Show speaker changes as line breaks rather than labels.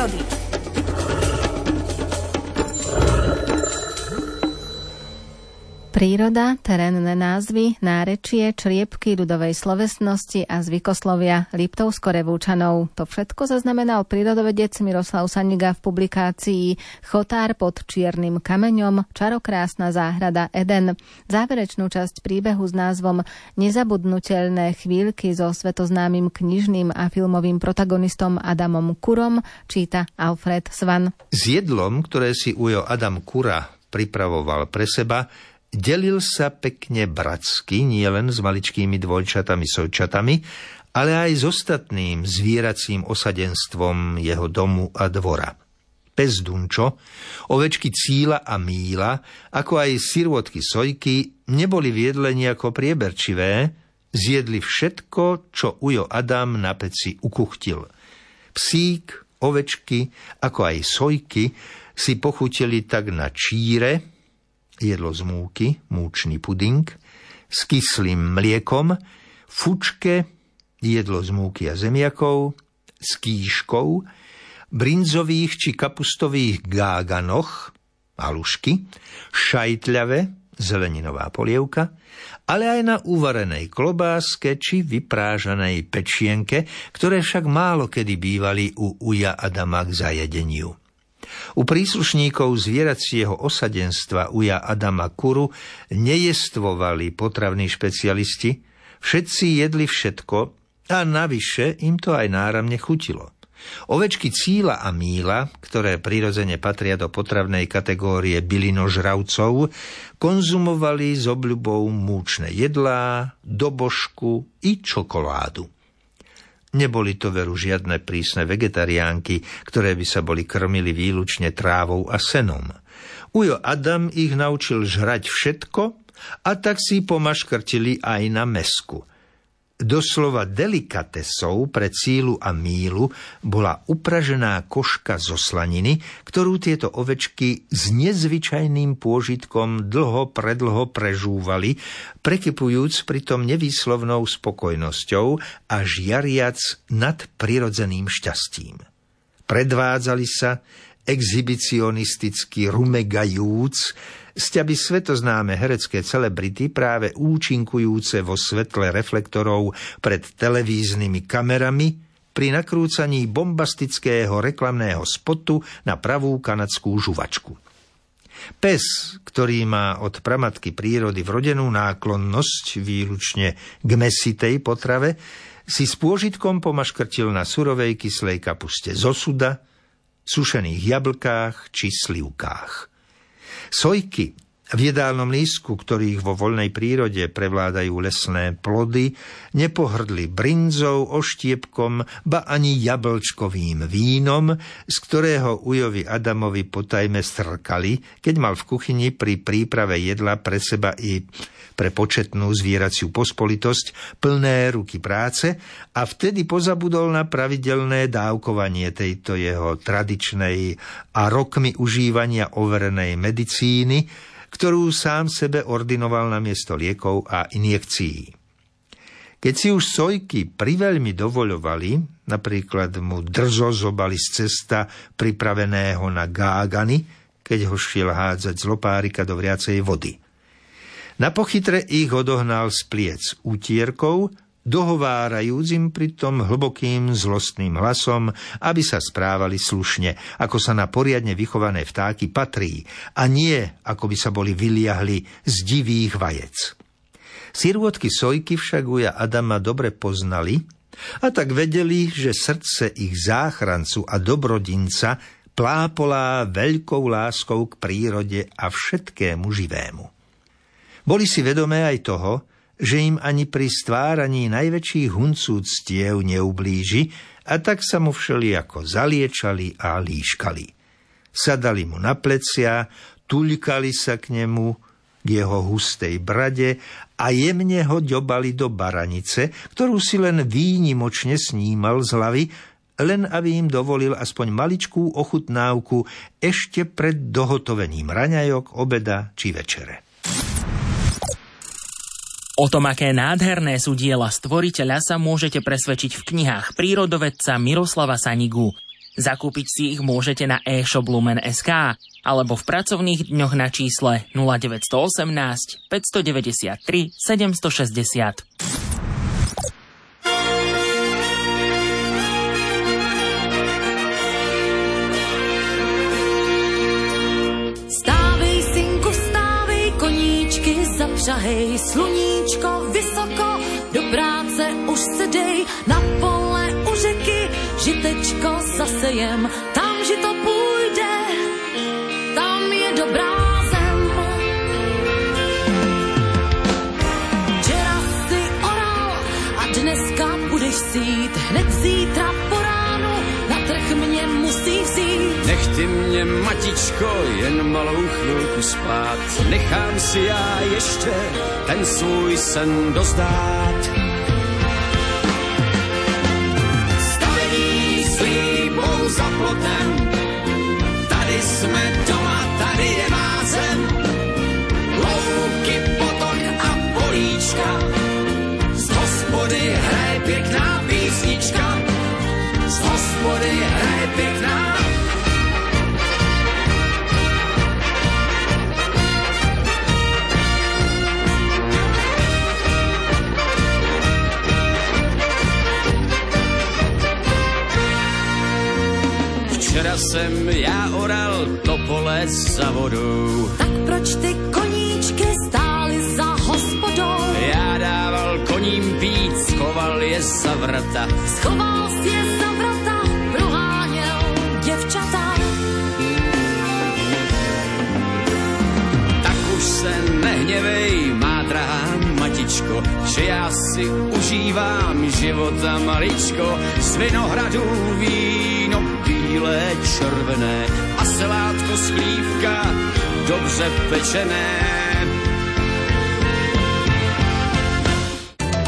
prírody. Príroda, terénne názvy, nárečie, čriepky ľudovej slovesnosti a zvykoslovia Liptovsko-Revúčanov. To všetko zaznamenal prírodovedec Miroslav Saniga v publikácii Chotár pod čiernym kameňom, čarokrásna záhrada Eden. Záverečnú časť príbehu s názvom Nezabudnutelné chvíľky so svetoznámym knižným a filmovým protagonistom Adamom Kurom číta Alfred Svan.
S jedlom, ktoré si ujo Adam Kura pripravoval pre seba, delil sa pekne bratsky, nielen s maličkými dvojčatami, sojčatami, ale aj s ostatným zvieracím osadenstvom jeho domu a dvora. Pes Dunčo, ovečky Cíla a Míla, ako aj sirôtky Sojky, neboli v jedle nejako prieberčivé, zjedli všetko, čo ujo Adam na peci ukuchtil. Psík, ovečky, ako aj Sojky si pochutili tak na číre, jedlo z múky, múčný puding, s kyslým mliekom, fučke, jedlo z múky a zemiakov, s kýškou, brinzových či kapustových gáganoch, halušky, šajtľave, zeleninová polievka, ale aj na uvarenej klobáske či vyprážanej pečienke, ktoré však málo kedy bývali u uja Adama k zajedeniu. U príslušníkov zvieracieho osadenstva uja Adama Kuru nejestvovali potravní špecialisti, všetci jedli všetko a navyše im to aj náramne chutilo. Ovečky Cíla a Míla, ktoré prirodzene patria do potravnej kategórie bylinožravcov, konzumovali s obľubou múčne jedlá, dobožku i čokoládu. Neboli to veru žiadne prísne vegetariánky, ktoré by sa boli krmili výlučne trávou a senom. Ujo Adam ich naučil žrať všetko a tak si pomaškrtili aj na mäsku. Doslova delikatesou pre Cílu a Mílu bola upražená koška zo slaniny, ktorú tieto ovečky s nezvyčajným pôžitkom predlho prežúvali, prekypujúc pritom nevýslovnou spokojnosťou a žiariac nad prirodzeným šťastím. Predvádzali sa, exhibicionisticky rumegajúc, sťaby svetoznáme herecké celebrity práve účinkujúce vo svetle reflektorov pred televíznymi kamerami pri nakrúcaní bombastického reklamného spotu na pravú kanadskú žuvačku. Pes, ktorý má od pramatky prírody vrodenú náklonnosť výlučne k mäsitej potrave, si s pôžitkom pomaškrtil na surovej kyslej kapuste z osuda, sušených jablkách či slivkách. Sojky v jedálnom lístku, ktorých vo voľnej prírode prevládajú lesné plody, nepohrdli brinzou, oštiepkom, ba ani jablčkovým vínom, z ktorého ujovi Adamovi potajme strkali, keď mal v kuchyni pri príprave jedla pre seba i pre početnú zvieraciu pospolitosť plné ruky práce a vtedy pozabudol na pravidelné dávkovanie tejto jeho tradičnej a rokmi užívania overenej medicíny, ktorú sám sebe ordinoval namiesto liekov a injekcií. Keď si už Sojky priveľmi dovoľovali, napríklad mu drzo zobali z cesta pripraveného na gágany, keď ho šiel hádzať z lopárika do vriacej vody. Na pochytre ich odohnal z pliec útierkou, dohovárajúc im pritom hlbokým zlostným hlasom, aby sa správali slušne, ako sa na poriadne vychované vtáky patrí, a nie, ako by sa boli vyliahli z divých vajec. Sirôtky Sojky však uja Adama dobre poznali a tak vedeli, že srdce ich záchrancu a dobrodinca plápolá veľkou láskou k prírode a všetkému živému. Boli si vedomé aj toho, že im ani pri stváraní najväčších huncúctiev neublíži, a tak sa mu všelijako zaliečali a líškali. Sadali mu na plecia, tuľkali sa k nemu, k jeho hustej brade a jemne ho ďobali do baranice, ktorú si len výnimočne snímal z hlavy, len aby im dovolil aspoň maličkú ochutnávku ešte pred dohotovením raňajok, obeda či večere.
O tom, aké nádherné sú diela stvoriteľa, sa môžete presvedčiť v knihách prírodovedca Miroslava Sanigu. Zakúpiť si ich môžete na e-shop Lumen.sk alebo v pracovných dňoch na čísle 0918 593 760.
Zapřahej, sluníčko vysoko, do práce už se dej, na pole u řeky, žitečko zasejem, tam žito půjde, tam je dobrá zem. Včera si oral a dneska budeš sít, hned zítra po ránu, na trh mě musí vzít.
Nech ty mě, matičko, jen malou chvilku spát. Nechám si já ještě ten svůj sen dozdát. Stavení s líbou za plotem, tady jsme doma, tady je má zem. Louky, potok a políčka, z hospody hraje pěkná písnička, z hospody hraje pěkná. Včera jsem já oral to pole za vodou.
Tak proč ty koníčky stály za hospodou?
Já dával koním pít, schoval je za vrata.
Schoval si je za vrata, proháněl děvčata.
Tak už se nehněvej, má drahá matičko, že já si užívám života maličko. Z vinohradů víno bílé, červené a selátko z chlívka dobře pečené.